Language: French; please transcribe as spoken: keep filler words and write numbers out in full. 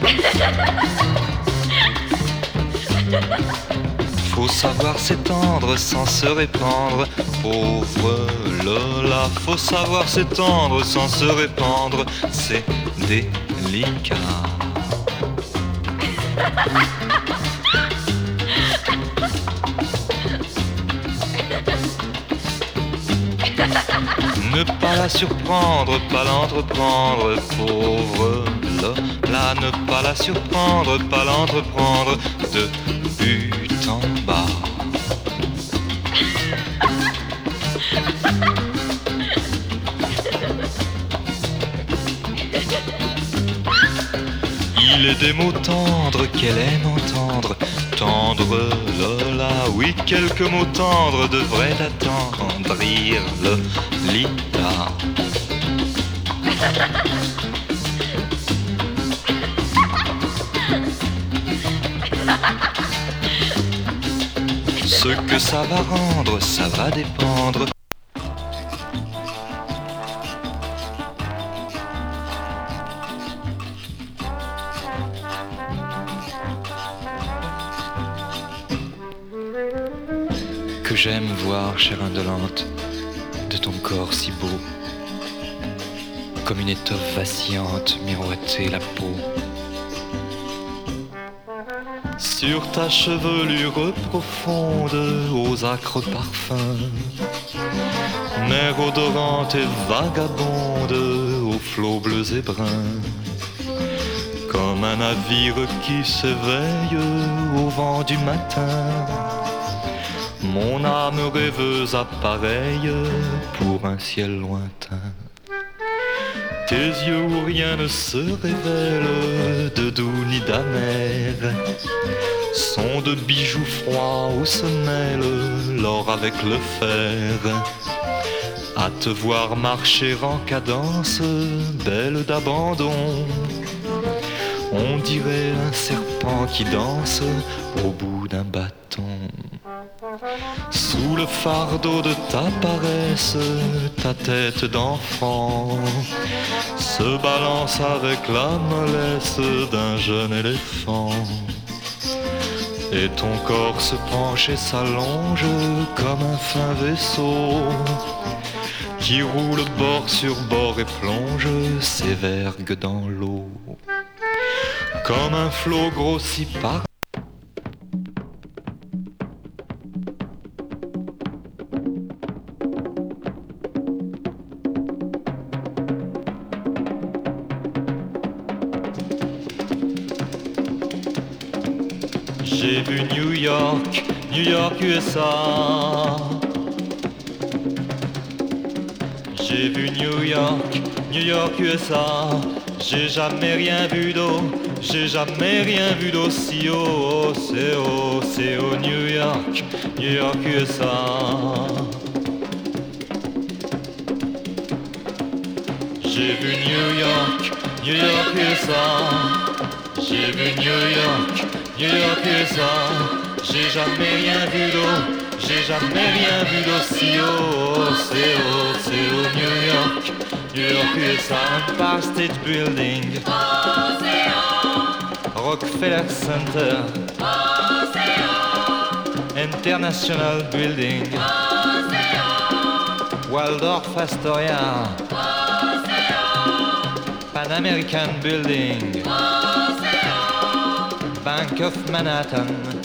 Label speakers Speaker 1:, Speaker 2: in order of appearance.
Speaker 1: Faut savoir s'étendre sans se répandre, pauvre Lola. Faut savoir s'étendre sans se répandre, c'est délicat. Ne pas la surprendre, pas l'entreprendre, pauvre Lola. Ne pas la surprendre, pas l'entreprendre, de but en bas. Il est des mots tendres qu'elle aime entendre. Tendre Lola, oui, quelques mots tendres devraient attendrir Lolita. Ce que ça va rendre, ça va dépendre. Que j'aime voir, chère indolente, de ton corps si beau, comme une étoffe vacillante miroiter la peau. Sur ta chevelure profonde, aux acres parfums, mer odorante et vagabonde, aux flots bleus et bruns, comme un navire qui s'éveille au vent du matin. Mon âme rêveuse appareille pour un ciel lointain. Tes yeux où rien ne se révèle de doux ni d'amer sont de bijoux froids où se mêle l'or avec le fer. À te voir marcher en cadence, belle d'abandon, on dirait un serpent qui danse au bout d'un bâton. Sous le fardeau de ta paresse, ta tête d'enfant se balance avec la mollesse d'un jeune éléphant. Et ton corps se penche et s'allonge comme un fin vaisseau qui roule bord sur bord et plonge ses vergues dans l'eau. Comme un flot grossi par j'ai vu New York, New York U S A. J'ai vu New York, New York U S A. J'ai jamais rien vu d'eau, j'ai jamais rien vu d'aussi haut. C'est haut, c'est haut, New York, New York U S A. J'ai vu New York, New York U S A. J'ai vu New York, New York U S A. J'ai jamais rien vu d'eau, j'ai jamais rien vu d'aussi haut. C'est haut, c'est haut, New York, New York U S A. Empire State Building, Rockefeller Center, International Building, Waldorf Astoria, Pan American Building, Bank of Manhattan,